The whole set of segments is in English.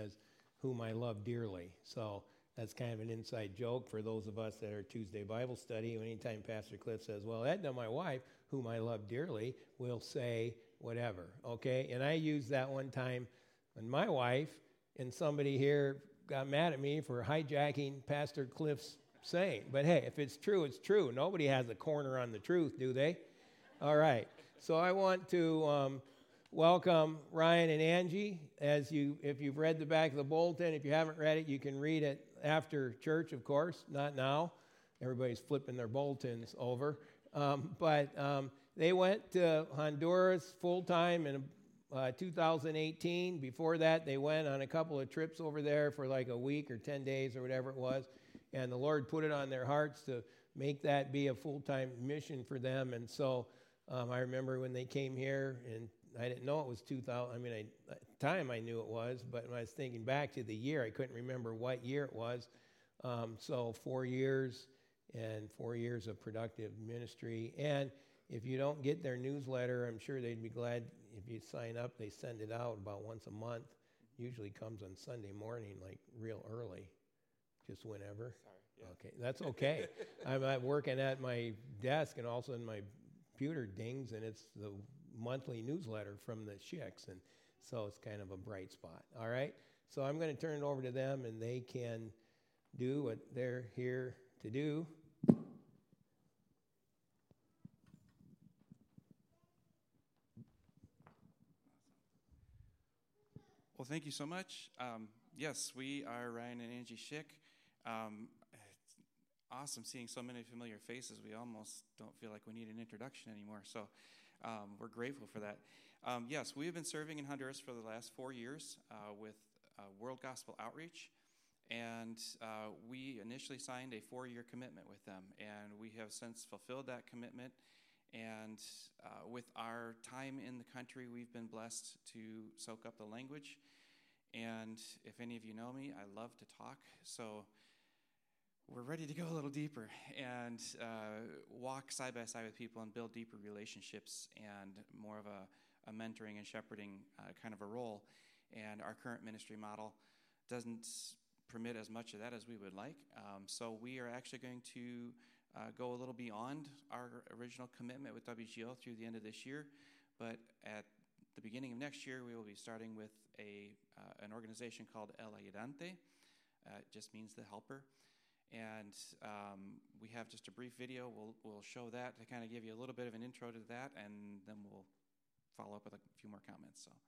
says, whom I love dearly. So that's kind of an inside joke for those of us that are Tuesday Bible study. Anytime Pastor Cliff says, well, Edna, my wife, whom I love dearly, will say whatever, okay? And I used that one time when my wife and somebody here got mad at me for hijacking Pastor Cliff's saying. But hey, if it's true, it's true. Nobody has a corner on the truth, do they? All right. So I want to welcome Ryan and Angie. If you've read the back of the bulletin, if you haven't read it, you can read it after church, of course, not now. Everybody's flipping their bulletins over. But they went to Honduras full-time in 2018. Before that, they went on a couple of trips over there for like a week or 10 days or whatever it was. And the Lord put it on their hearts to make that be a full-time mission for them. And so I remember when they came here, and I didn't know it was 2000. I mean, at the time I knew it was, but when I was thinking back to the year, I couldn't remember what year it was. So 4 years and 4 years of productive ministry. And if you don't get their newsletter, I'm sure they'd be glad if you sign up. They send it out about once a month. Usually comes on Sunday morning, like real early, just whenever. Sorry. Yeah. Okay, that's okay. I'm working at my desk, and also in my computer dings, and it's the monthly newsletter from the Chicks, and so it's kind of a bright spot. All right, so I'm going to turn it over to them, and they can do what they're here to do. Well, thank you so much. Yes, we are Ryan and Angie Schick. It's awesome seeing so many familiar faces. We almost don't feel like we need an introduction anymore, so we're grateful for that. Yes, we have been serving in Honduras for the last 4 years with World Gospel Outreach, and we initially signed a 4-year commitment with them, and we have since fulfilled that commitment. And with our time in the country, we've been blessed to soak up the language. And if any of you know me, I love to talk. So we're ready to go a little deeper and walk side by side with people and build deeper relationships and more of a mentoring and shepherding kind of a role. And our current ministry model doesn't permit as much of that as we would like. So we are actually going to go a little beyond our original commitment with WGO through the end of this year, but at the beginning of next year, we will be starting with an organization called El Ayudante. It just means the helper, and we have just a brief video. We'll show that to kind of give you a little bit of an intro to that, and then we'll follow up with a few more comments. So.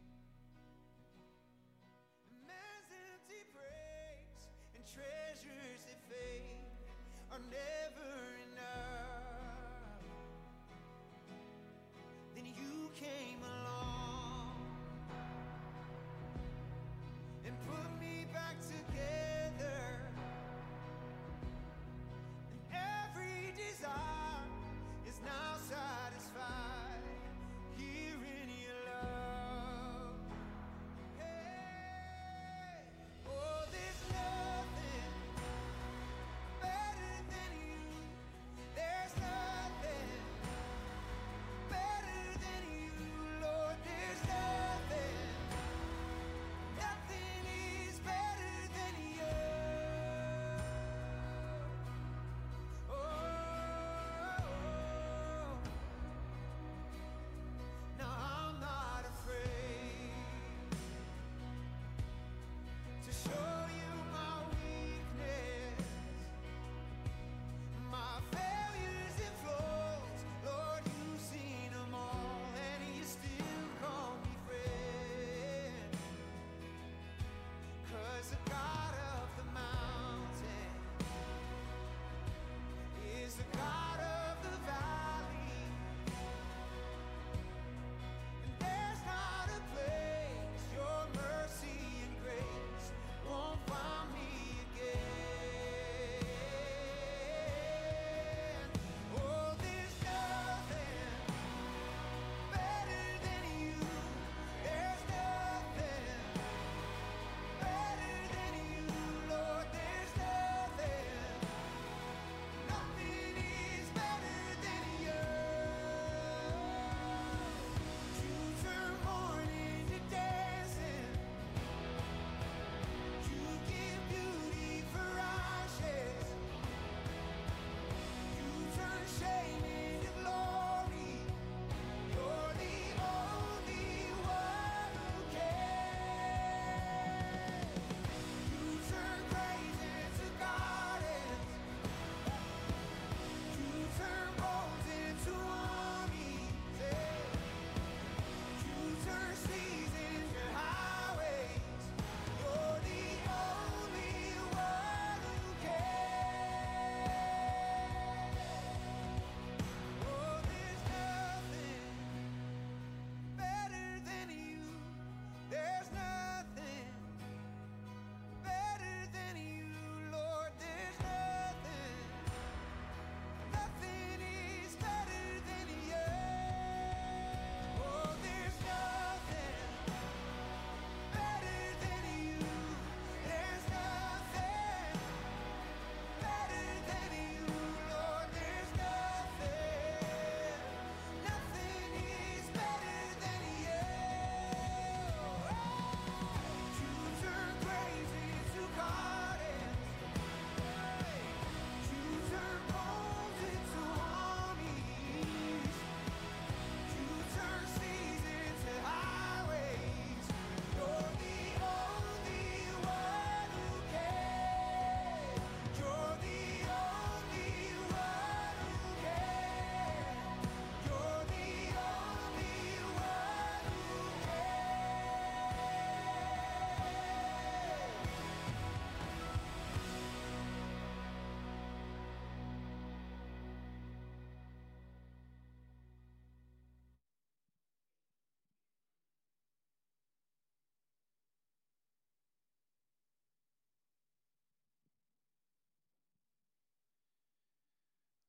Treasures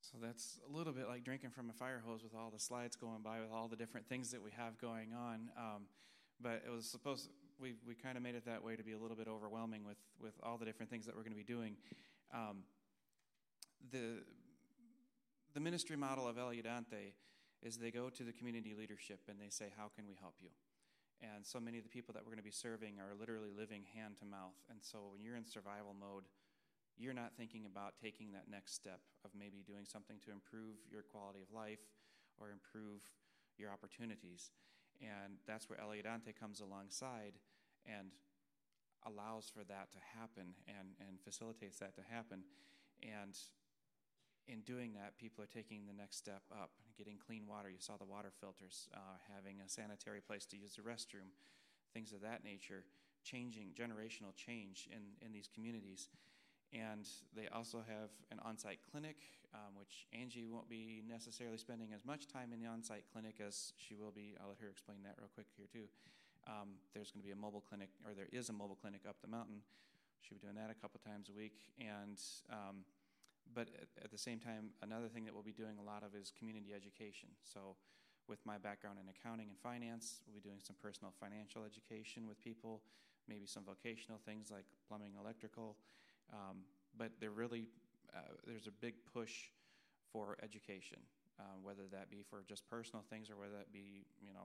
So that's a little bit like drinking from a fire hose with all the slides going by, with all the different things that we have going on. But it was supposed, we kind of made it that way to be a little bit overwhelming with all the different things that we're going to be doing. The ministry model of El Ayudante is they go to the community leadership and they say, how can we help you? And so many of the people that we're going to be serving are literally living hand to mouth. And so when you're in survival mode, you're not thinking about taking that next step of maybe doing something to improve your quality of life or improve your opportunities. And that's where El Ayudante comes alongside and allows for that to happen and facilitates that to happen. And in doing that, people are taking the next step up, getting clean water. You saw the water filters, having a sanitary place to use the restroom, things of that nature, changing, generational change in these communities. And they also have an on-site clinic, which Angie won't be necessarily spending as much time in the on-site clinic as she will be. I'll let her explain that real quick here too. There's going to be a mobile clinic, or there is a mobile clinic up the mountain. She'll be doing that a couple times a week. And but at the same time, another thing that we'll be doing a lot of is community education. So with my background in accounting and finance, we'll be doing some personal financial education with people, maybe some vocational things like plumbing, electrical. But there's a big push for education, whether that be for just personal things or whether that be,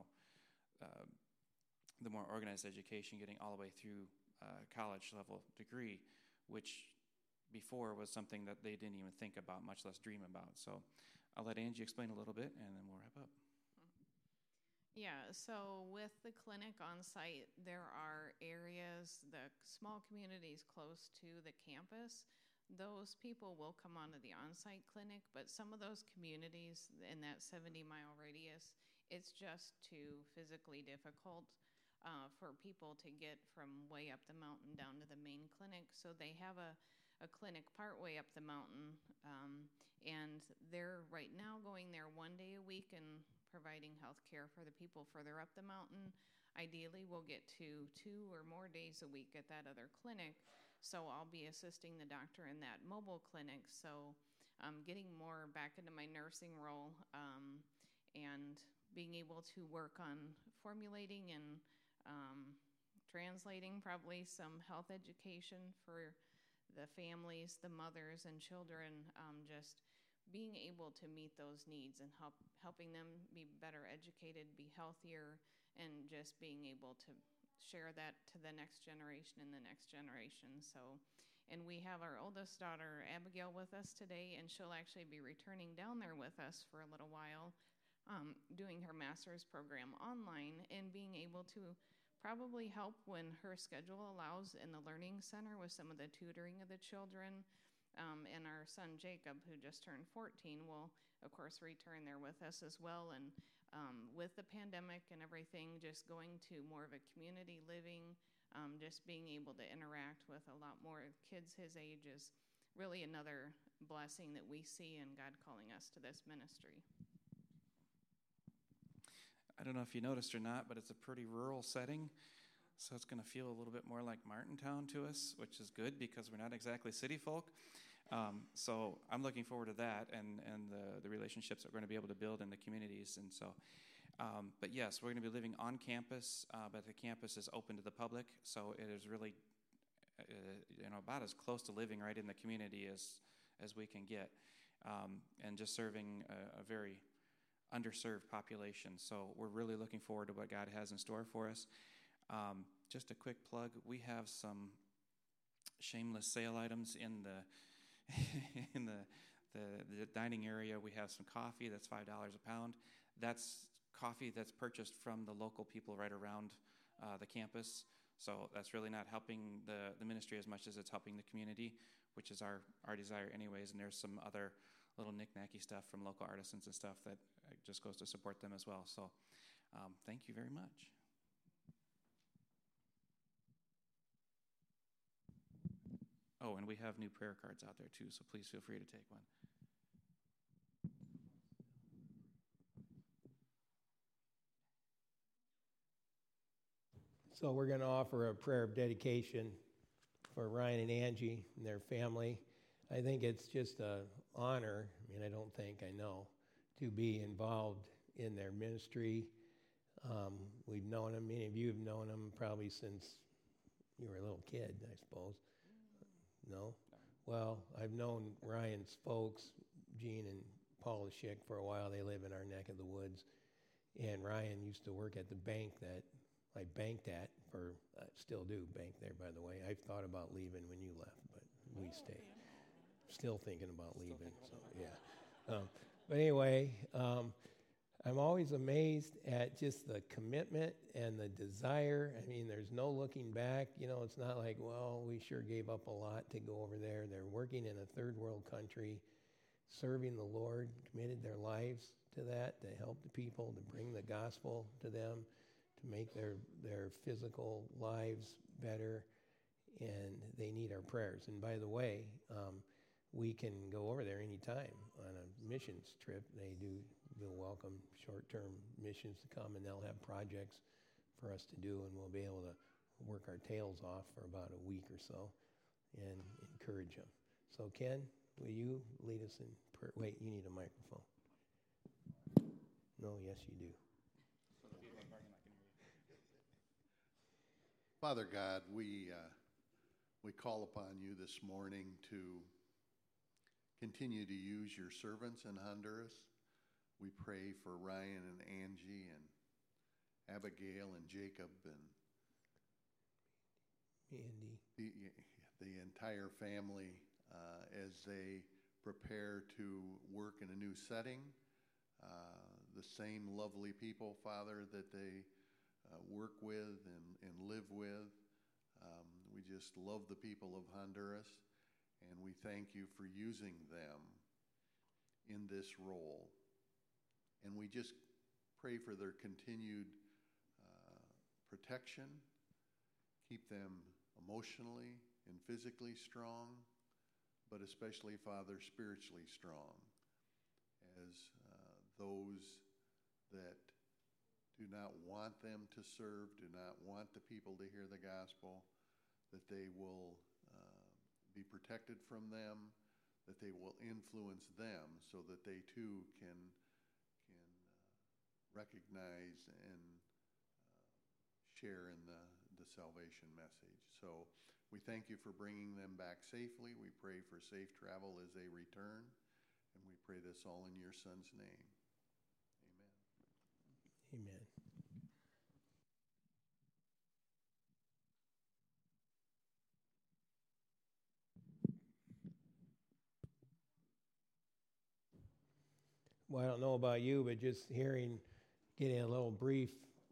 the more organized education, getting all the way through college level degree, which before was something that they didn't even think about, much less dream about. So I'll let Angie explain a little bit, and then we'll wrap up. Yeah, so with the clinic on site, there are areas, the small communities close to the campus. Those people will come onto the on-site clinic, but some of those communities in that 70-mile radius, it's just too physically difficult for people to get from way up the mountain down to the main clinic. So they have a clinic partway up the mountain, and they're right now going there one day a week and providing health care for the people further up the mountain. Ideally, we'll get to 2 or more days a week at that other clinic. So I'll be assisting the doctor in that mobile clinic. So getting more back into my nursing role and being able to work on formulating and translating probably some health education for the families, the mothers and children, just being able to meet those needs and helping them be better educated, be healthier, and just being able to share that to the next generation and the next generation. So, and we have our oldest daughter, Abigail, with us today, and she'll actually be returning down there with us for a little while, doing her master's program online and being able to probably help when her schedule allows in the learning center with some of the tutoring of the children. And our son Jacob, who just turned 14, will of course return there with us as well. And with the pandemic and everything, just going to more of a community living, just being able to interact with a lot more kids his age is really another blessing that we see in God calling us to this ministry. I don't know if you noticed or not, but it's a pretty rural setting, so it's going to feel a little bit more like Martintown to us, which is good because we're not exactly city folk. So I'm looking forward to that and the relationships that we're going to be able to build in the communities. And so, but yes, we're going to be living on campus, but the campus is open to the public, so it is really, about as close to living right in the community as we can get, and just serving a very underserved population. So we're really looking forward to what God has in store for us. Just a quick plug, we have some shameless sale items in the in the dining area. We have some coffee that's $5 a pound. That's coffee that's purchased from the local people right around the campus. So that's really not helping the ministry as much as it's helping the community, which is our desire anyways. And there's some other little knick-knacky stuff from local artisans and stuff that just goes to support them as well. So thank you very much. Oh, and we have new prayer cards out there too, so please feel free to take one. So we're going to offer a prayer of dedication for Ryan and Angie and their family. I think it's just an honor. I mean, I don't don't think, I know, to be involved in their ministry. We've known them, many of you have known them probably since you were a little kid, I suppose. No? Well, I've known Ryan's folks, Gene and Paula Schick, for a while. They live in our neck of the woods. And Ryan used to work at the bank that I banked at for, still do bank there, by the way. I've thought about leaving when you left, but we stayed. Still thinking about leaving, so yeah. But anyway, I'm always amazed at just the commitment and the desire. I mean, there's no looking back. You know, it's not like, well, we sure gave up a lot to go over there. They're working in a third world country, serving the Lord, committed their lives to that, to help the people, to bring the gospel to them, to make their physical lives better, and they need our prayers. And by the way, we can go over there anytime on a missions trip. They'll welcome short-term missions to come, and they'll have projects for us to do, and we'll be able to work our tails off for about a week or so and encourage them. So Ken, will you lead us in prayer? Wait, you need a microphone. No, yes you do. Father God, we call upon you this morning to continue to use your servants in Honduras. We pray for Ryan and Angie and Abigail and Jacob and Andy. The entire family as they prepare to work in a new setting. The same lovely people, Father, that they work with and live with. We just love the people of Honduras, and we thank you for using them in this role. And we just pray for their continued protection, keep them emotionally and physically strong, but especially, Father, spiritually strong, as those that do not want them to serve, do not want the people to hear the gospel, that they will be protected from them, that they will influence them so that they too can recognize and share in the salvation message. So we thank you for bringing them back safely. We pray for safe travel as they return, and we pray this all in your Son's name. Amen. Amen. Well, I don't know about you, but just getting a little brief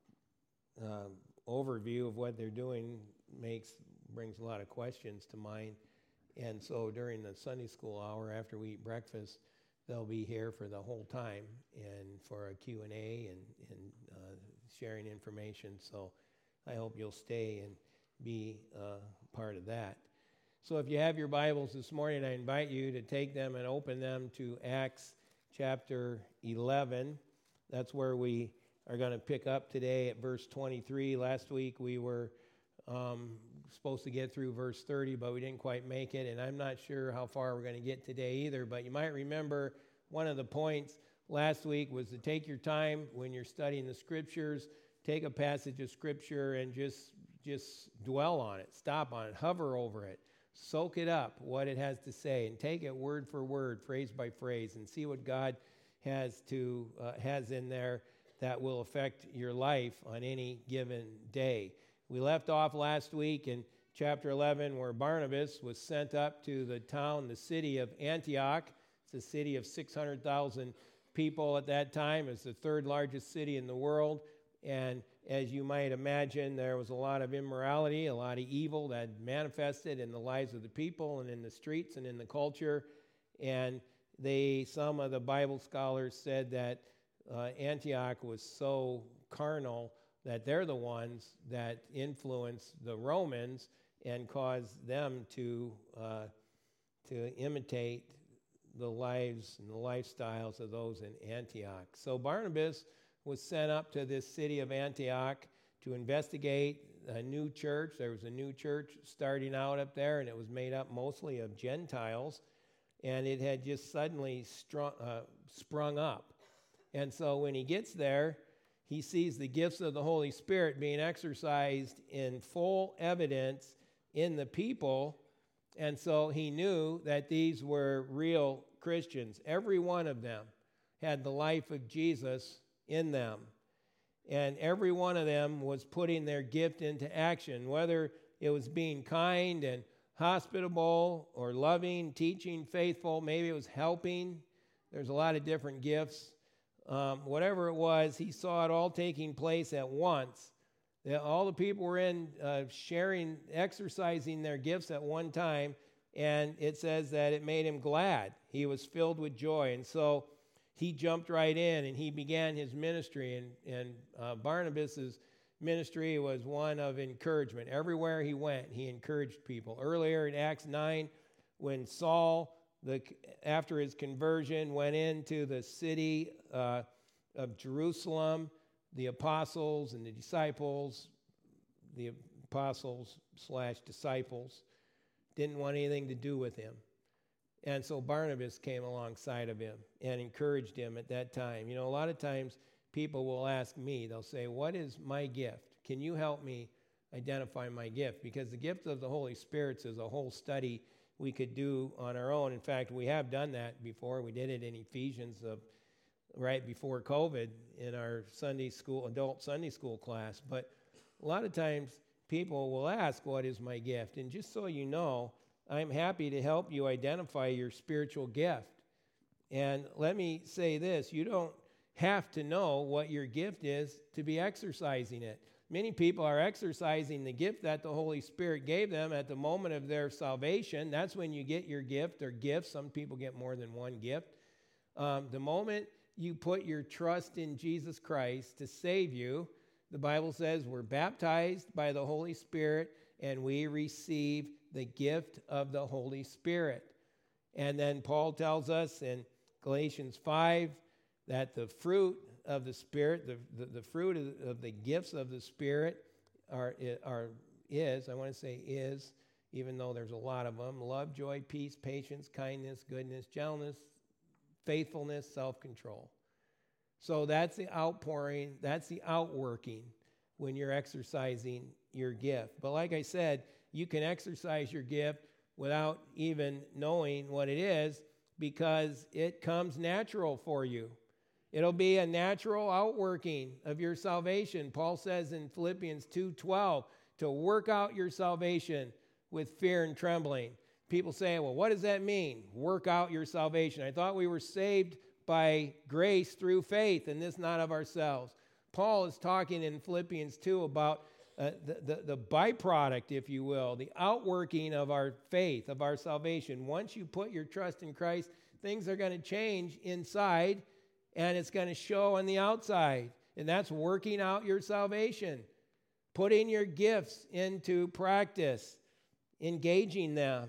overview of what they're doing brings a lot of questions to mind. And so during the Sunday school hour after we eat breakfast, they'll be here for the whole time and for a Q&A and sharing information. So I hope you'll stay and be part of that. So if you have your Bibles this morning, I invite you to take them and open them to Acts chapter 11. That's where we are going to pick up today at verse 23. Last week we were supposed to get through verse 30, but we didn't quite make it, and I'm not sure how far we're going to get today either. But you might remember one of the points last week was to take your time when you're studying the Scriptures, take a passage of Scripture and just dwell on it, stop on it, hover over it, soak it up, what it has to say, and take it word for word, phrase by phrase, and see what God has in there that will affect your life on any given day. We left off last week in chapter 11 where Barnabas was sent up to the city of Antioch. It's a city of 600,000 people at that time. It's the third largest city in the world. And as you might imagine, there was a lot of immorality, a lot of evil that manifested in the lives of the people and in the streets and in the culture. And some of the Bible scholars said that Antioch was so carnal that they're the ones that influenced the Romans and caused them to imitate the lives and the lifestyles of those in Antioch. So Barnabas was sent up to this city of Antioch to investigate a new church. There was a new church starting out up there, and it was made up mostly of Gentiles. and it had just suddenly sprung up. And so when he gets there, he sees the gifts of the Holy Spirit being exercised in full evidence in the people. And so he knew that these were real Christians. Every one of them had the life of Jesus in them. And every one of them was putting their gift into action, whether it was being kind and hospitable or loving, teaching, faithful. Maybe it was helping. There's a lot of different gifts. Whatever it was, he saw it all taking place at once. All the people were in sharing, exercising their gifts at one time, and it says that it made him glad. He was filled with joy, and so he jumped right in, and he began his ministry, and Barnabas's ministry was one of encouragement. Everywhere he went, he encouraged people. Earlier in Acts 9, when Saul, after his conversion, went into the city of Jerusalem, the apostles and the disciples didn't want anything to do with him. And so Barnabas came alongside of him and encouraged him at that time. You know, a lot of times people will ask me, they'll say, what is my gift? Can you help me identify my gift? Because the gift of the Holy Spirit is a whole study we could do on our own. In fact, we have done that before. We did it in Ephesians right before COVID in our adult Sunday school class. But a lot of times people will ask, what is my gift? And just so you know, I'm happy to help you identify your spiritual gift. And let me say this, you don't have to know what your gift is to be exercising it. Many people are exercising the gift that the Holy Spirit gave them at the moment of their salvation. That's when you get your gift or gifts. Some people get more than one gift. The moment you put your trust in Jesus Christ to save you, the Bible says we're baptized by the Holy Spirit and we receive the gift of the Holy Spirit. And then Paul tells us in Galatians 5 that the fruit of the Spirit, the fruit of the gifts of the Spirit is, even though there's a lot of them, love, joy, peace, patience, kindness, goodness, gentleness, faithfulness, self-control. So that's the outpouring, that's the outworking when you're exercising your gift. But like I said, you can exercise your gift without even knowing what it is because it comes natural for you. It'll be a natural outworking of your salvation. Paul says in Philippians 2:12 to work out your salvation with fear and trembling. People say, well, what does that mean? Work out your salvation. I thought we were saved by grace through faith, and this not of ourselves. Paul is talking in Philippians 2 about the byproduct, if you will, the outworking of our faith, of our salvation. Once you put your trust in Christ, things are going to change inside, and it's going to show on the outside. And that's working out your salvation, putting your gifts into practice, engaging them.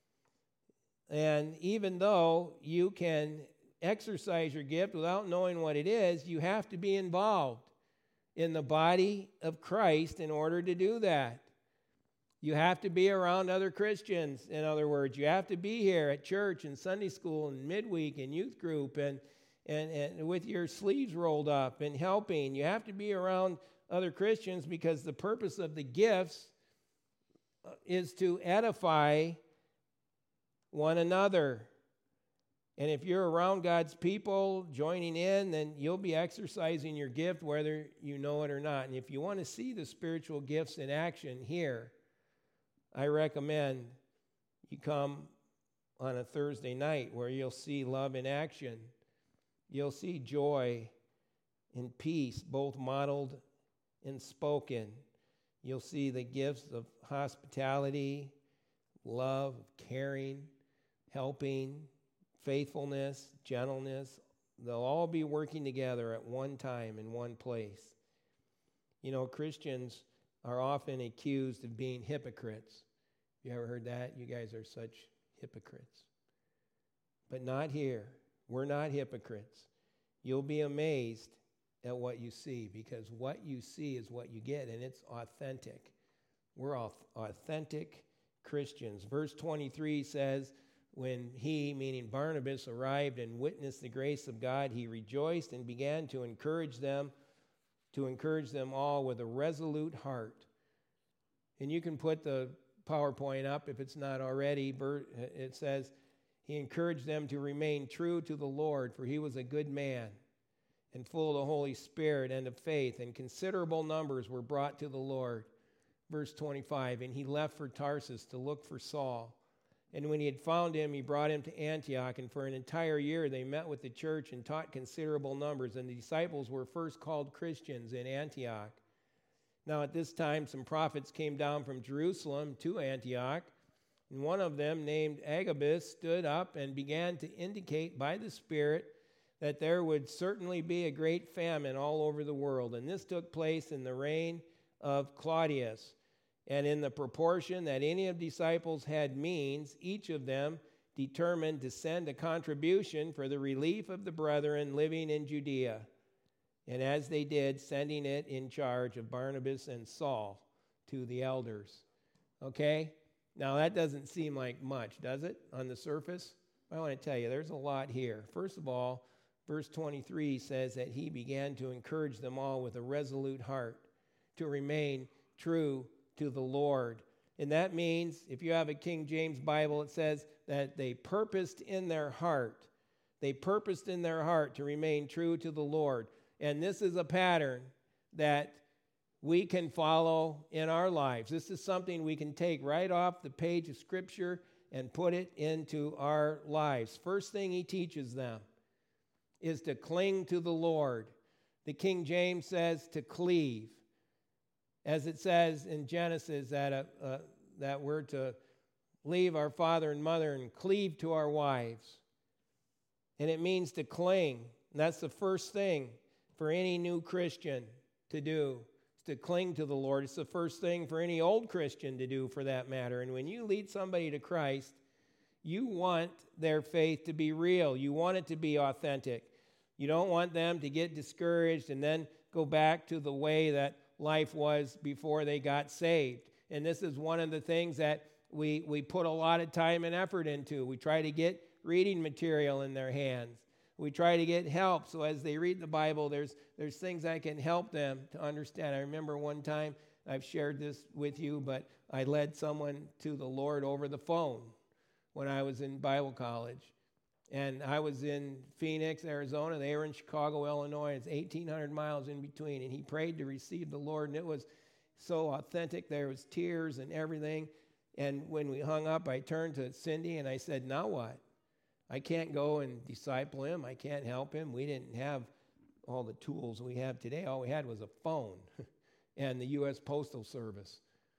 And even though you can exercise your gift without knowing what it is, you have to be involved in the body of Christ in order to do that. You have to be around other Christians, in other words. You have to be here at church and Sunday school and midweek and youth group and with your sleeves rolled up and helping. You have to be around other Christians because the purpose of the gifts is to edify one another. And if you're around God's people joining in, then you'll be exercising your gift whether you know it or not. And if you want to see the spiritual gifts in action here, I recommend you come on a Thursday night where you'll see love in action. You'll see joy and peace, both modeled and spoken. You'll see the gifts of hospitality, love, caring, helping, faithfulness, gentleness. They'll all be working together at one time in one place. You know, Christians are often accused of being hypocrites. You ever heard that? You guys are such hypocrites. But not here. We're not hypocrites. You'll be amazed at what you see because what you see is what you get, and it's authentic. We're authentic Christians. Verse 23 says, When he, meaning Barnabas, arrived and witnessed the grace of God, he rejoiced and began to encourage them all with a resolute heart. And you can put the PowerPoint up if it's not already. It says, he encouraged them to remain true to the Lord, for he was a good man and full of the Holy Spirit and of faith, and considerable numbers were brought to the Lord. Verse 25, and he left for Tarsus to look for Saul. And when he had found him, he brought him to Antioch, and for an entire year they met with the church and taught considerable numbers, and the disciples were first called Christians in Antioch. Now at this time some prophets came down from Jerusalem to Antioch, and one of them, named Agabus, stood up and began to indicate by the Spirit that there would certainly be a great famine all over the world. And this took place in the reign of Claudius. And in the proportion that any of the disciples had means, each of them determined to send a contribution for the relief of the brethren living in Judea. And as they did, sending it in charge of Barnabas and Saul to the elders. Okay? Now that doesn't seem like much, does it, on the surface? I want to tell you, there's a lot here. First of all, verse 23 says that he began to encourage them all with a resolute heart to remain true to the Lord. And that means, if you have a King James Bible, it says that they purposed in their heart. They purposed in their heart to remain true to the Lord. And this is a pattern that we can follow in our lives. This is something we can take right off the page of Scripture and put it into our lives. First thing he teaches them is to cling to the Lord. The King James says to cleave. As it says in Genesis that we're to leave our father and mother and cleave to our wives. And it means to cling. And that's the first thing for any new Christian to do, is to cling to the Lord. It's the first thing for any old Christian to do, for that matter. And when you lead somebody to Christ, you want their faith to be real. You want it to be authentic. You don't want them to get discouraged and then go back to the way that life was before they got saved. And this is one of the things that we put a lot of time and effort into. We try to get reading material in their hands. We try to get help. So as they read the Bible, there's things that can help them to understand. I remember one time, I've shared this with you, but I led someone to the Lord over the phone when I was in Bible college. And I was in Phoenix, Arizona. They were in Chicago, Illinois. It's 1,800 miles in between. And he prayed to receive the Lord, and it was so authentic. There was tears and everything. And when we hung up, I turned to Cindy and I said, now what? I can't go and disciple him. I can't help him. We didn't have all the tools we have today. All we had was a phone and the U.S. Postal Service.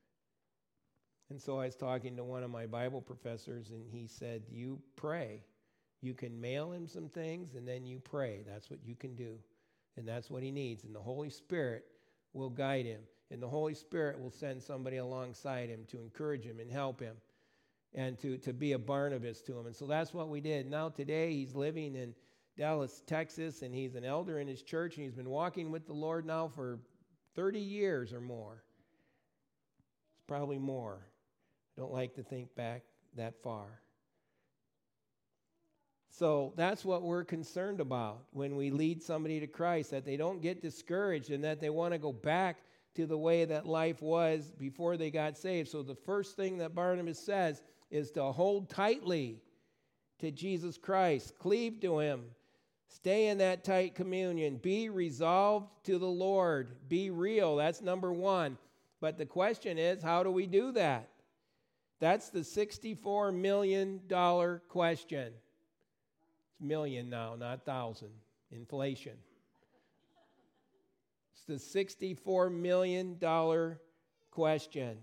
And so I was talking to one of my Bible professors, and he said, you pray. You can mail him some things, and then you pray. That's what you can do. And that's what he needs. And the Holy Spirit will guide him. And the Holy Spirit will send somebody alongside him to encourage him and help him and to be a Barnabas to him. And so that's what we did. Now today he's living in Dallas, Texas, and he's an elder in his church, and he's been walking with the Lord now for 30 years or more. It's probably more. I don't like to think back that far. So that's what we're concerned about when we lead somebody to Christ, that they don't get discouraged and that they want to go back to the way that life was before they got saved. So the first thing that Barnabas says is to hold tightly to Jesus Christ, cleave to him, stay in that tight communion, be resolved to the Lord, be real. That's number one. But the question is, how do we do that? That's the $64 million question. It's million now, not thousand. Inflation. It's the $64 million question.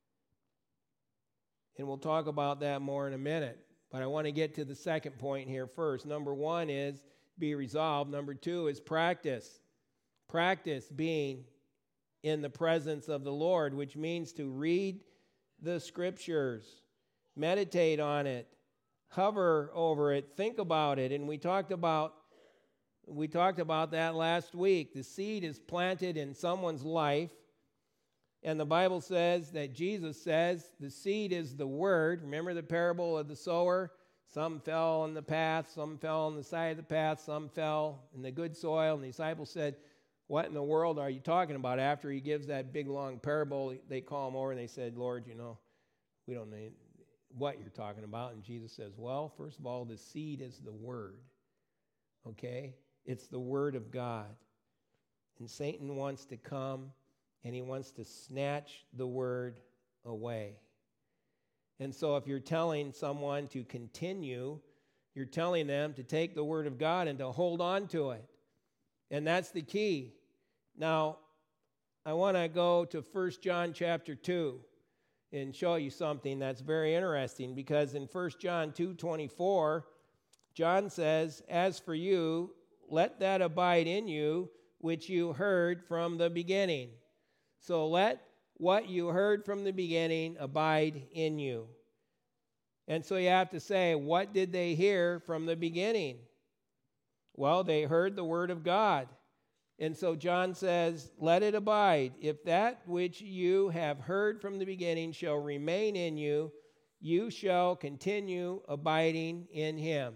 And we'll talk about that more in a minute. But I want to get to the second point here first. Number one is be resolved. Number two is practice. Practice being in the presence of the Lord, which means to read the Scriptures, meditate on it, hover over it, think about it. And we talked about that last week. The seed is planted in someone's life, and the Bible says that Jesus says the seed is the word. Remember the parable of the sower? Some fell on the path, some fell on the side of the path, some fell in the good soil. And the disciples said, what in the world are you talking about? After he gives that big long parable, they call him over and they said, Lord, we don't know what you're talking about. And Jesus says, well, first of all, the seed is the word. Okay? It's the word of God. And Satan wants to come and he wants to snatch the word away. And so if you're telling someone to continue, you're telling them to take the word of God and to hold on to it. And that's the key. Now, I want to go to 1 John chapter 2 and show you something that's very interesting, because in 1 John 2:24, John says, as for you, let that abide in you which you heard from the beginning. So let what you heard from the beginning abide in you. And so you have to say, what did they hear from the beginning? Well, they heard the word of God. And so John says, let it abide. If that which you have heard from the beginning shall remain in you, you shall continue abiding in him.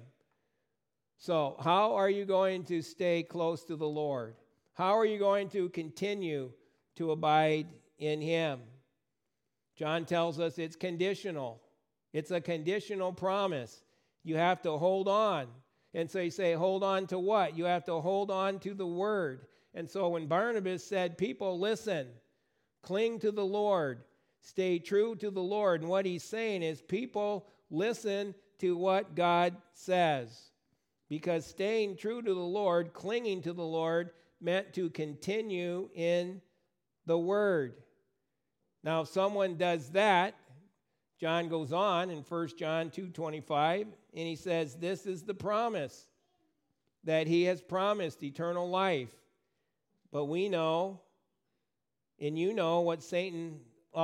So how are you going to stay close to the Lord? How are you going to continue to abide in him? John tells us it's conditional. It's a conditional promise. You have to hold on. And so you say, hold on to what? You have to hold on to the word. And so when Barnabas said, people, listen, cling to the Lord, stay true to the Lord. And what he's saying is, people, listen to what God says. Because staying true to the Lord, clinging to the Lord, meant to continue in the word. Now, if someone does that, John goes on in 1 John 2:25, and he says, this is the promise, that he has promised eternal life. But we know, and you know, what Satan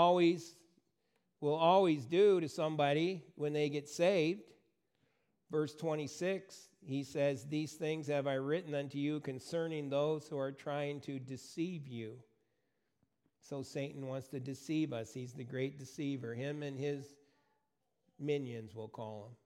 will always do to somebody when they get saved. Verse 26, he says, these things have I written unto you concerning those who are trying to deceive you. So Satan wants to deceive us. He's the great deceiver. Him and his minions, we'll call them.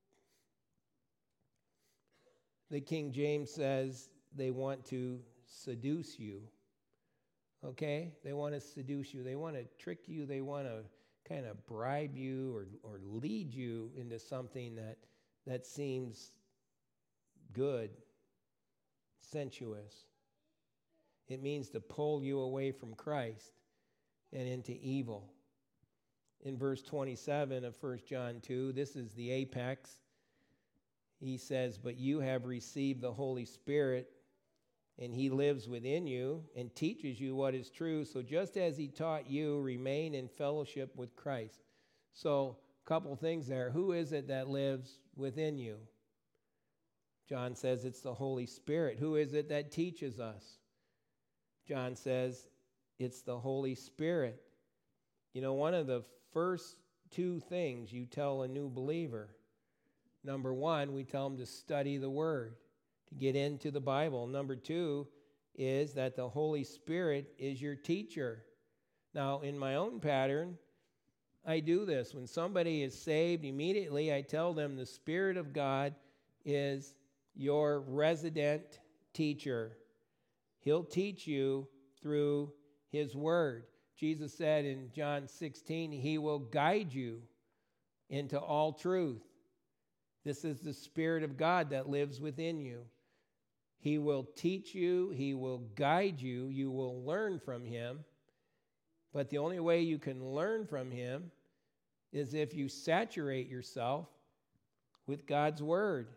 The King James says they want to seduce you. Okay? They want to seduce you. They want to trick you. They want to kind of bribe you or lead you into something that seems good, sensuous. It means to pull you away from Christ and into evil. In verse 27 of 1 John 2, this is the apex. He says, but you have received the Holy Spirit, and he lives within you and teaches you what is true. So just as he taught you, remain in fellowship with Christ. So a couple things there. Who is it that lives within you? John says it's the Holy Spirit. Who is it that teaches us? John says it's the Holy Spirit. You know, one of the first two things you tell a new believer, number one, we tell them to study the Word, to get into the Bible. Number two is that the Holy Spirit is your teacher. Now, in my own pattern, I do this. When somebody is saved, immediately I tell them the Spirit of God is your resident teacher. He'll teach you through his word. Jesus said in John 16, he will guide you into all truth. This is the Spirit of God that lives within you. He will teach you. He will guide you. You will learn from him. But the only way you can learn from him is if you saturate yourself with God's word.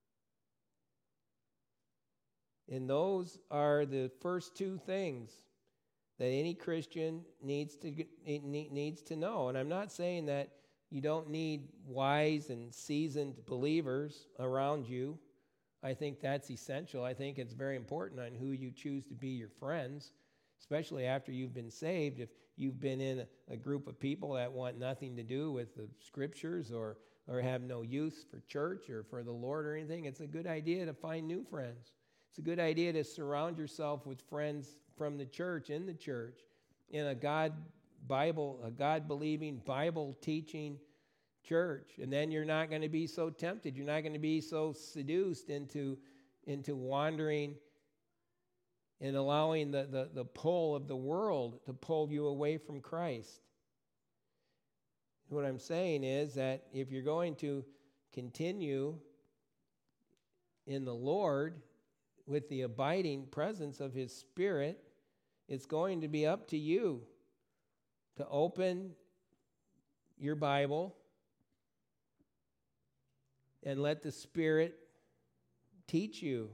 And those are the first two things that any Christian needs to know. And I'm not saying that you don't need wise and seasoned believers around you. I think that's essential. I think it's very important on who you choose to be your friends, especially after you've been saved. If you've been in a group of people that want nothing to do with the scriptures or have no use for church or for the Lord or anything, it's a good idea to find new friends. It's a good idea to surround yourself with friends from the church, in the church, in a God-believing, Bible-teaching church. And then you're not going to be so tempted. You're not going to be so seduced into wandering and allowing the pull of the world to pull you away from Christ. What I'm saying is that if you're going to continue in the Lord with the abiding presence of His Spirit, it's going to be up to you to open your Bible and let the Spirit teach you.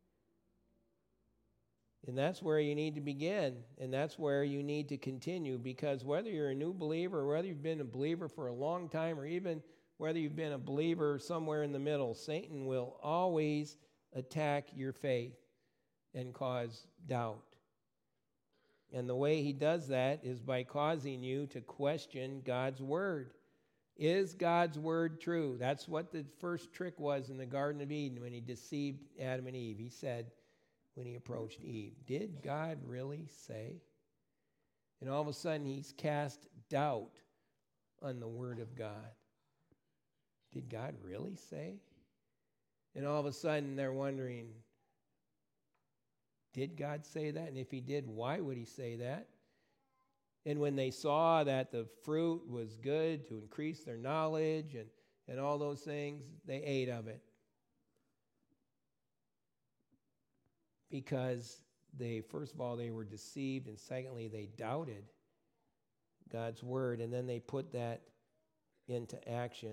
And that's where you need to begin, and that's where you need to continue, because whether you're a new believer or whether you've been a believer for a long time or even whether you've been a believer somewhere in the middle, Satan will always attack your faith and cause doubt. And the way he does that is by causing you to question God's word. Is God's word true? That's what the first trick was in the Garden of Eden when he deceived Adam and Eve. He said, when he approached Eve, did God really say? And all of a sudden he's cast doubt on the word of God. Did God really say? And all of a sudden they're wondering, did God say that? And if he did, why would he say that? And when they saw that the fruit was good to increase their knowledge and all those things, they ate of it. Because first of all, they were deceived, and secondly, they doubted God's word, and then they put that into action.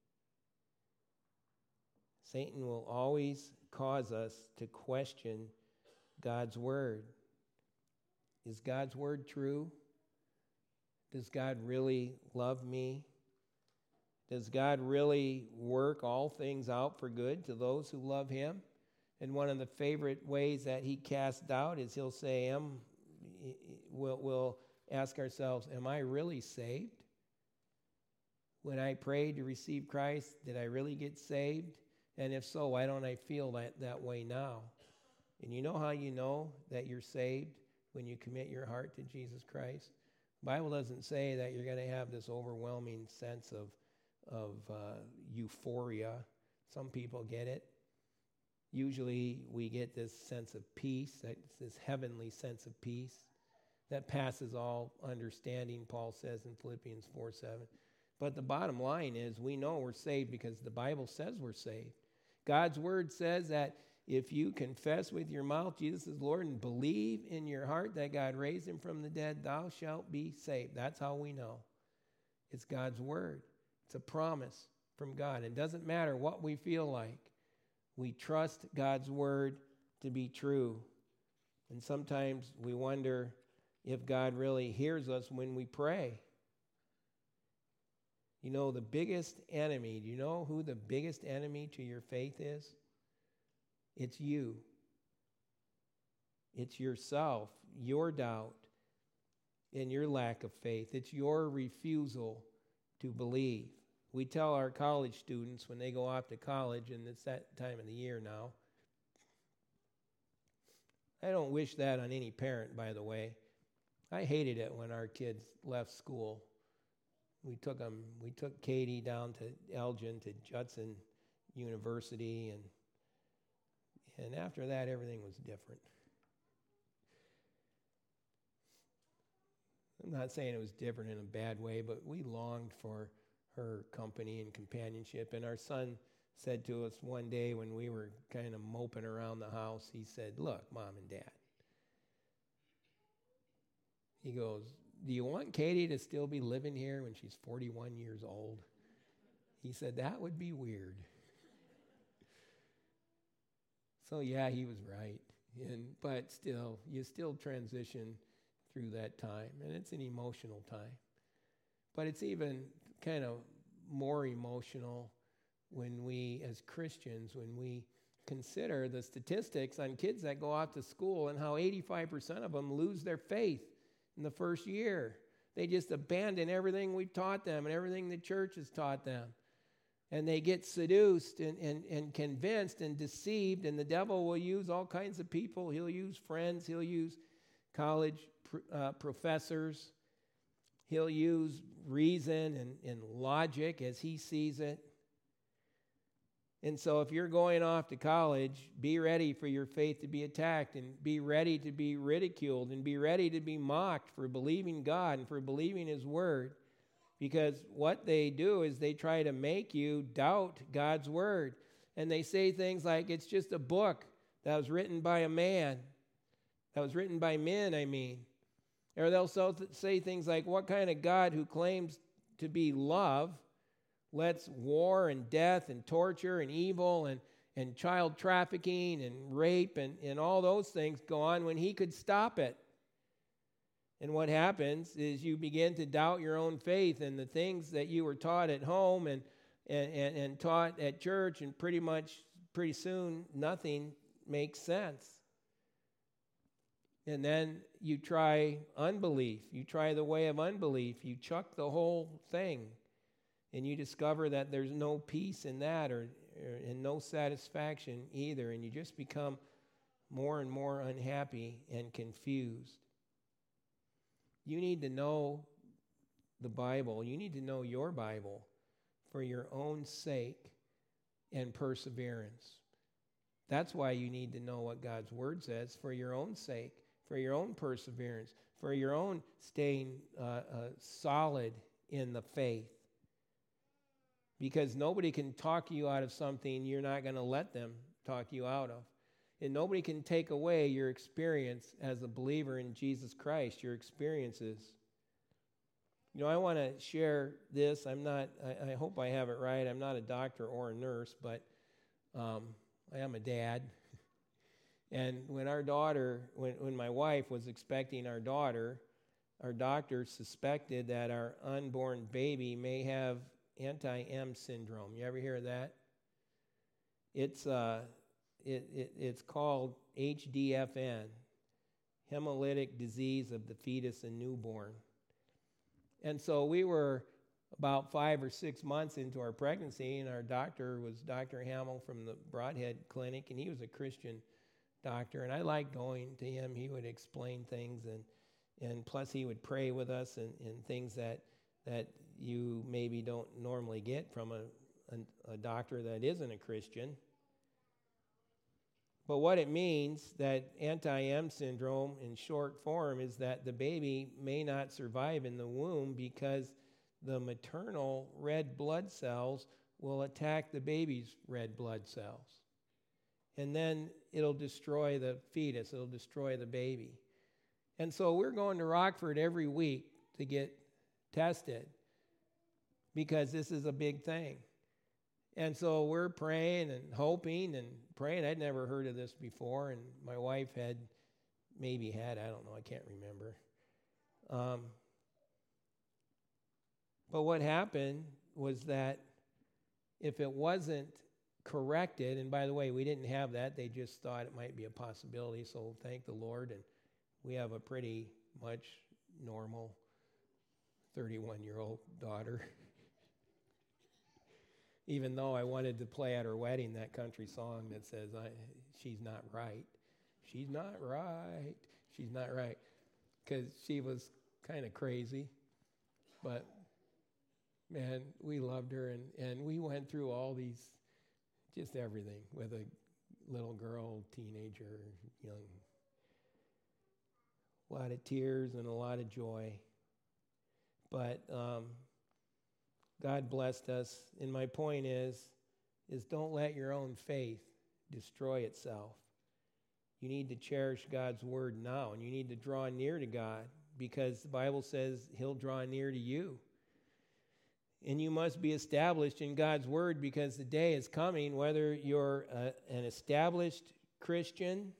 Satan will always cause us to question God's word. Is God's word true? Does God really love me? Does God really work all things out for good to those who love him? And one of the favorite ways that he casts doubt is he'll say, we'll ask ourselves, am I really saved? When I prayed to receive Christ, did I really get saved? And if so, why don't I feel that way now? And you know how you know that you're saved? When you commit your heart to Jesus Christ. The Bible doesn't say that you're going to have this overwhelming sense of euphoria. Some people get it. Usually we get this sense of peace, this heavenly sense of peace that passes all understanding, Paul says in Philippians 4:7. But the bottom line is we know we're saved because the Bible says we're saved. God's word says that if you confess with your mouth Jesus is Lord and believe in your heart that God raised him from the dead, thou shalt be saved. That's how we know. It's God's word. It's a promise from God. It doesn't matter what we feel like. We trust God's word to be true. And sometimes we wonder if God really hears us when we pray. You know, the biggest enemy, do you know who the biggest enemy to your faith is? It's you. It's yourself, your doubt, and your lack of faith. It's your refusal to believe. We tell our college students when they go off to college, and it's that time of the year now. I don't wish that on any parent, by the way. I hated it when our kids left school. We took Katie down to Elgin, to Judson University, and after that, everything was different. I'm not saying it was different in a bad way, but we longed for her company and companionship. And our son said to us one day when we were kind of moping around the house, he said, "Look, Mom and Dad," he goes, "Do you want Katie to still be living here when she's 41 years old?" He said, "That would be weird." So yeah, he was right. But still, you still transition through that time, and it's an emotional time. But it's even kind of more emotional when we, as Christians, when we consider the statistics on kids that go off to school and how 85% of them lose their faith in the first year. They just abandon everything we've taught them and everything the church has taught them. And they get seduced and convinced and deceived, and the devil will use all kinds of people. He'll use friends. He'll use college professors. He'll use reason and logic as he sees it. And so if you're going off to college, be ready for your faith to be attacked, and be ready to be ridiculed, and be ready to be mocked for believing God and for believing his word. Because what they do is they try to make you doubt God's word. And they say things like, it's just a book that was written by a man. That was written by men, I mean. Or they'll say things like, what kind of God who claims to be love lets war and death and torture and evil and child trafficking and rape and all those things go on when he could stop it? And what happens is you begin to doubt your own faith and the things that you were taught at home and taught at church, and pretty soon nothing makes sense. And then you try unbelief. You try the way of unbelief. You chuck the whole thing. And you discover that there's no peace in that and no satisfaction either. And you just become more and more unhappy and confused. You need to know the Bible. You need to know your Bible for your own sake and perseverance. That's why you need to know what God's word says, for your own sake, for your own perseverance, for your own staying solid in the faith. Because nobody can talk you out of something you're not going to let them talk you out of. And nobody can take away your experience as a believer in Jesus Christ, your experiences. You know, I want to share this. I hope I have it right. I'm not a doctor or a nurse, but I am a dad. And when when my wife was expecting our daughter, our doctor suspected that our unborn baby may have anti-M syndrome. You ever hear of that? It's called HDFN, hemolytic disease of the fetus and newborn. And so we were about 5 or 6 months into our pregnancy, and our doctor was Dr. Hamill from the Broadhead Clinic, and he was a Christian doctor, and I liked going to him. He would explain things, and plus he would pray with us and things that you maybe don't normally get from a doctor that isn't a Christian. But what it means, that anti-M syndrome in short form, is that the baby may not survive in the womb because the maternal red blood cells will attack the baby's red blood cells. And then it'll destroy the fetus, it'll destroy the baby. And so we're going to Rockford every week to get tested because this is a big thing. And so we're praying and hoping and praying. I'd never heard of this before, and my wife had, I don't know, I can't remember. But what happened was that if it wasn't corrected, and by the way, we didn't have that, they just thought it might be a possibility, so thank the Lord, and we have a pretty much normal 31-year-old daughter. Even though I wanted to play at her wedding that country song that says, she's not right. She's not right. She's not right. Because she was kind of crazy. But, man, we loved her. And we went through all these, just everything with a little girl, teenager, young. A lot of tears and a lot of joy. But God blessed us, and my point is don't let your own faith destroy itself. You need to cherish God's word now, and you need to draw near to God, because the Bible says he'll draw near to you. And you must be established in God's word, because the day is coming, whether you're an established Christian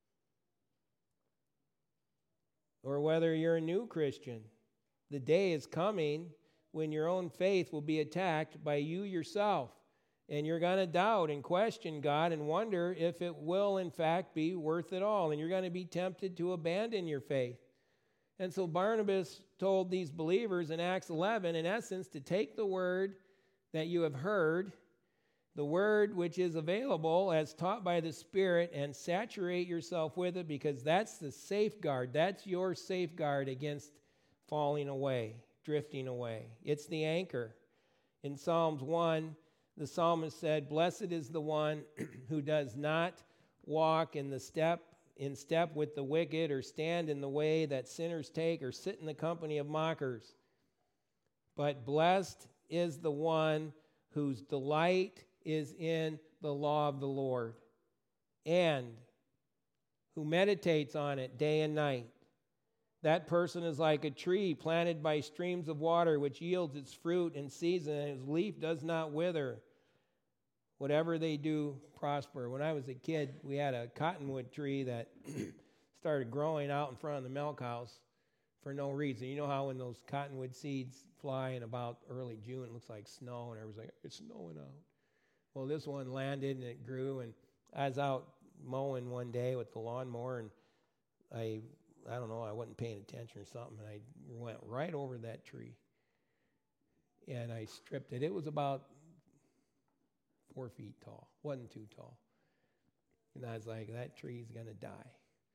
or whether you're a new Christian. The day is coming when your own faith will be attacked by you yourself. And you're going to doubt and question God and wonder if it will, in fact, be worth it all. And you're going to be tempted to abandon your faith. And so Barnabas told these believers in Acts 11, in essence, to take the word that you have heard, the word which is available as taught by the Spirit, and saturate yourself with it, because that's the safeguard. That's your safeguard against falling away. drifting away. It's the anchor. In Psalms 1, the psalmist said, "Blessed is the one who does not walk in step with the wicked, or stand in the way that sinners take, or sit in the company of mockers. But blessed is the one whose delight is in the law of the Lord, and who meditates on it day and night. That person is like a tree planted by streams of water, which yields its fruit in season, and its leaf does not wither. Whatever they do prosper." When I was a kid, we had a cottonwood tree that started growing out in front of the milk house for no reason. You know how when those cottonwood seeds fly in about early June, it looks like snow, and everyone's like, "It's snowing out." Well, this one landed, and it grew, and I was out mowing one day with the lawnmower, and I don't know, I wasn't paying attention or something, and I went right over that tree, and I stripped it. It was about 4 feet tall, wasn't too tall. And I was like, that tree's going to die.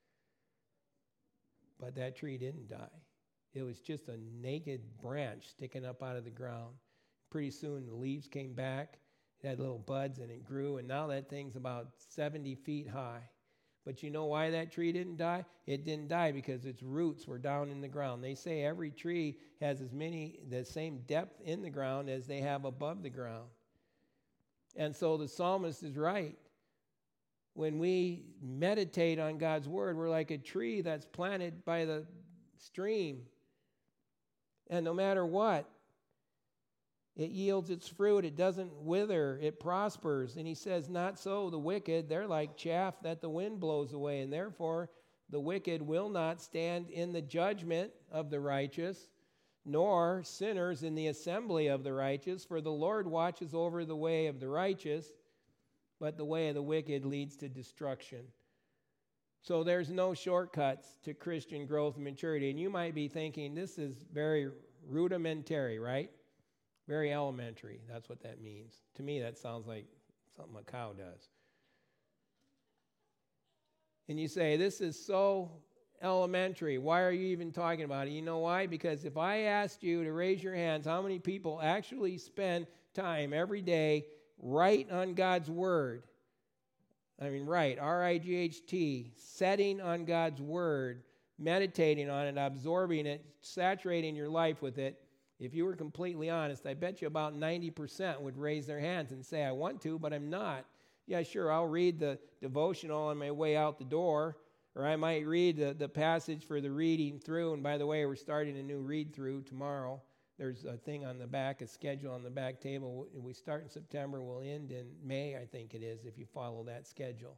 But that tree didn't die. It was just a naked branch sticking up out of the ground. Pretty soon the leaves came back. It had little buds, and it grew, and now that thing's about 70 feet high. But you know why that tree didn't die? It didn't die because its roots were down in the ground. They say every tree has the same depth in the ground as they have above the ground. And so the psalmist is right. When we meditate on God's word, we're like a tree that's planted by the stream. And no matter what, it yields its fruit. It doesn't wither. It prospers. And he says, not so the wicked. They're like chaff that the wind blows away. And therefore, the wicked will not stand in the judgment of the righteous, nor sinners in the assembly of the righteous. For the Lord watches over the way of the righteous, but the way of the wicked leads to destruction. So there's no shortcuts to Christian growth and maturity. And you might be thinking, this is very rudimentary, right? Very elementary. That's what that means. To me, that sounds like something a cow does. And you say, this is so elementary. Why are you even talking about it? You know why? Because if I asked you to raise your hands, how many people actually spend time every day right on God's word? I mean, right, R-I-G-H-T, setting on God's word, meditating on it, absorbing it, saturating your life with it. If you were completely honest, I bet you about 90% would raise their hands and say, I want to, but I'm not. Yeah, sure, I'll read the devotional on my way out the door, or I might read the passage for the reading through. And by the way, we're starting a new read through tomorrow. There's a thing on the back, a schedule on the back table. We start in September, we'll end in May, I think it is, if you follow that schedule.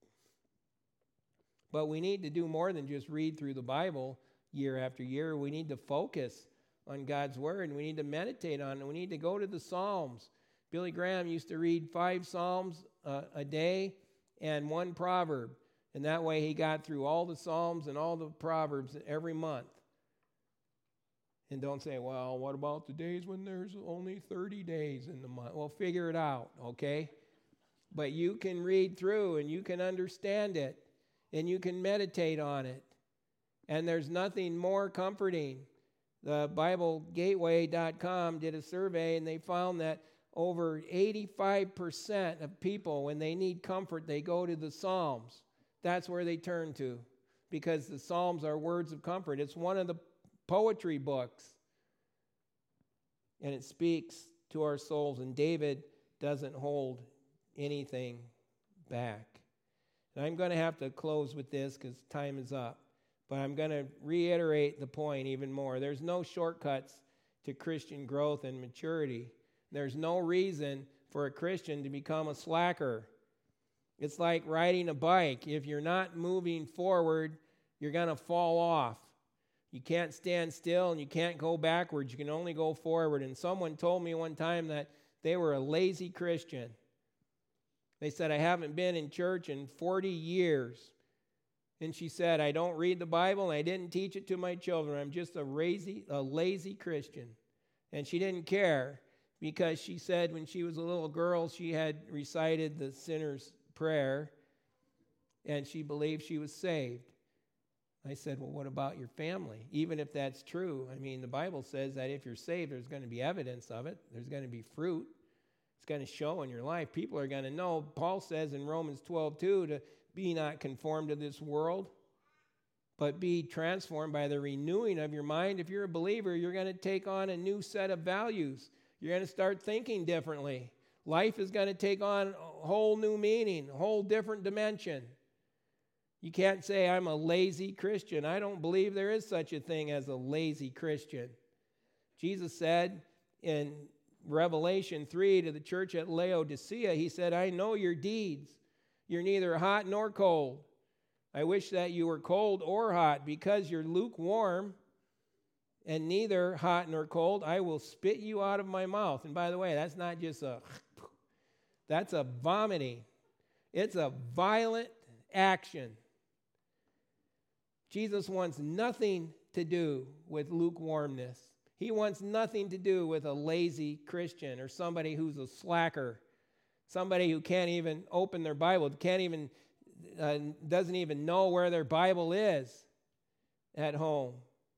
But we need to do more than just read through the Bible year after year. We need to focus on God's word, and we need to meditate on it. We need to go to the Psalms. Billy Graham used to read 5 Psalms a day and 1 proverb. And that way he got through all the Psalms and all the Proverbs every month. And don't say, well, what about the days when there's only 30 days in the month? Well, figure it out, okay? But you can read through and you can understand it and you can meditate on it. And there's nothing more comforting. The BibleGateway.com did a survey, and they found that over 85% of people, when they need comfort, they go to the Psalms. That's where they turn to, because the Psalms are words of comfort. It's one of the poetry books, and it speaks to our souls, and David doesn't hold anything back. And I'm going to have to close with this because time is up. But I'm going to reiterate the point even more. There's no shortcuts to Christian growth and maturity. There's no reason for a Christian to become a slacker. It's like riding a bike. If you're not moving forward, you're going to fall off. You can't stand still and you can't go backwards. You can only go forward. And someone told me one time that they were a lazy Christian. They said, I haven't been in church in 40 years. And she said, I don't read the Bible, and I didn't teach it to my children. I'm just a lazy Christian. And she didn't care, because she said when she was a little girl, she had recited the sinner's prayer, and she believed she was saved. I said, well, what about your family? Even if that's true, I mean, the Bible says that if you're saved, there's going to be evidence of it. There's going to be fruit. It's going to show in your life. People are going to know. Paul says in Romans 12:2 to be not conformed to this world, but be transformed by the renewing of your mind. If you're a believer, you're going to take on a new set of values. You're going to start thinking differently. Life is going to take on a whole new meaning, a whole different dimension. You can't say, I'm a lazy Christian. I don't believe there is such a thing as a lazy Christian. Jesus said in Revelation 3 to the church at Laodicea, he said, I know your deeds. You're neither hot nor cold. I wish that you were cold or hot. Because you're lukewarm and neither hot nor cold, I will spit you out of my mouth. And by the way, that's not just that's a vomiting. It's a violent action. Jesus wants nothing to do with lukewarmness. He wants nothing to do with a lazy Christian or somebody who's a slacker, somebody who can't even open their Bible, doesn't even know where their Bible is at home.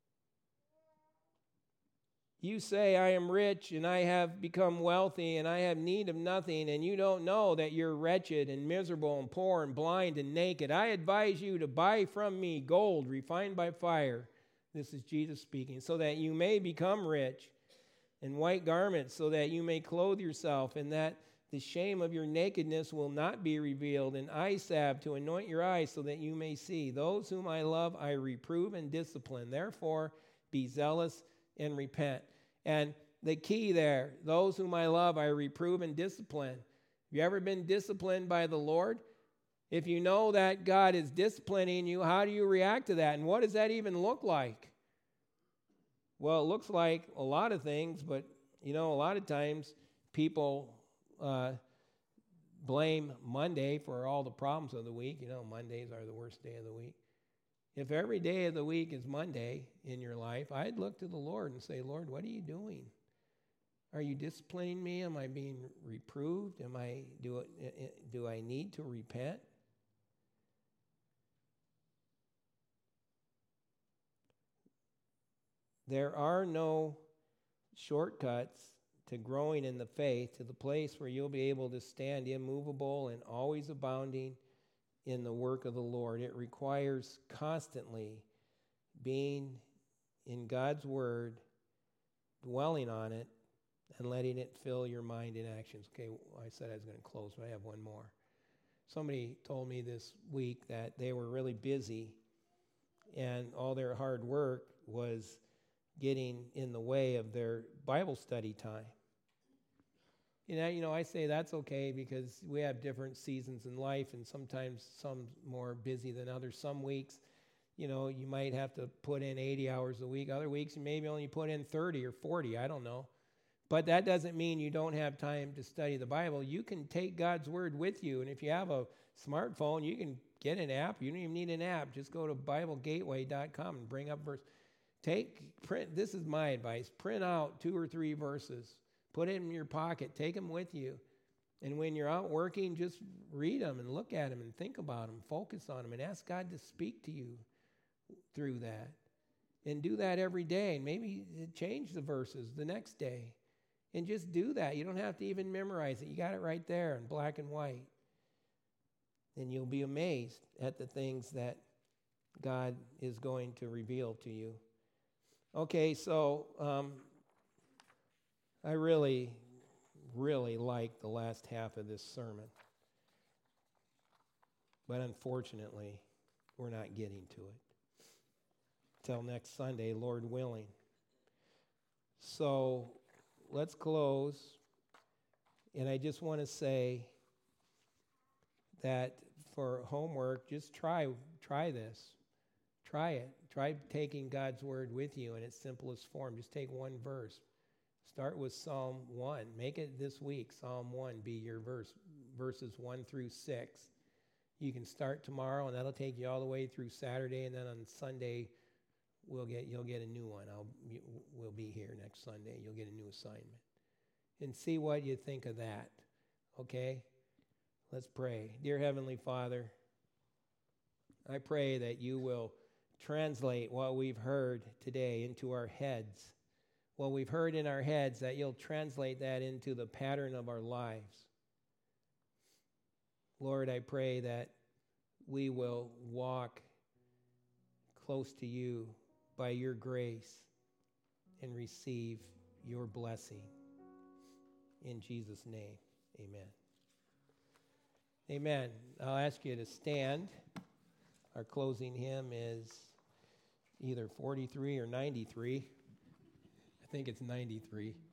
You say, I am rich and I have become wealthy and I have need of nothing, and you don't know that you're wretched and miserable and poor and blind and naked. I advise you to buy from me gold refined by fire. This is Jesus speaking. So that you may become rich, and white garments so that you may clothe yourself, and that the shame of your nakedness will not be revealed, and eye salve to anoint your eyes so that you may see. Those whom I love I reprove and discipline. Therefore be zealous and repent. And the key there, those whom I love I reprove and discipline. Have you ever been disciplined by the Lord? If you know that God is disciplining you, how do you react to that? And what does that even look like? Well, it looks like a lot of things, but a lot of times people blame Monday for all the problems of the week. Mondays are the worst day of the week. If every day of the week is Monday in your life, I'd look to the Lord and say, Lord, what are you doing? Are you disciplining me? Am I being reproved? Do I need to repent? There are no shortcuts to growing in the faith, to the place where you'll be able to stand immovable and always abounding in the work of the Lord. It requires constantly being in God's Word, dwelling on it, and letting it fill your mind and actions. Okay, I said I was going to close, but I have one more. Somebody told me this week that they were really busy, and all their hard work was getting in the way of their Bible study time. I say that's okay because we have different seasons in life, and sometimes some more busy than others. Some weeks, you might have to put in 80 hours a week. Other weeks, you maybe only put in 30 or 40, I don't know. But that doesn't mean you don't have time to study the Bible. You can take God's Word with you, and if you have a smartphone, you can get an app. You don't even need an app. Just go to BibleGateway.com and bring up verse. Print. This is my advice. Print out 2 or 3 verses. Put it in your pocket. Take them with you. And when you're out working, just read them and look at them and think about them. Focus on them and ask God to speak to you through that. And do that every day. And maybe change the verses the next day. And just do that. You don't have to even memorize it. You got it right there in black and white. And you'll be amazed at the things that God is going to reveal to you. Okay, so I really, really like the last half of this sermon. But unfortunately, we're not getting to it. Till next Sunday, Lord willing. So let's close. And I just want to say that for homework, just try this. Try it. Try taking God's Word with you in its simplest form. Just take one verse. Start with Psalm 1. Make it this week, Psalm 1 be your verse, verses 1 through 6. You can start tomorrow, and that'll take you all the way through Saturday, and then on Sunday, you'll get a new one. We'll be here next Sunday. You'll get a new assignment. And see what you think of that, okay? Let's pray. Dear Heavenly Father, I pray that you will translate what we've heard today into our heads. What we've heard in our heads, that you'll translate that into the pattern of our lives. Lord, I pray that we will walk close to you by your grace and receive your blessing. In Jesus' name, amen. Amen. I'll ask you to stand. Our closing hymn is either 43 or 93. I think it's 93.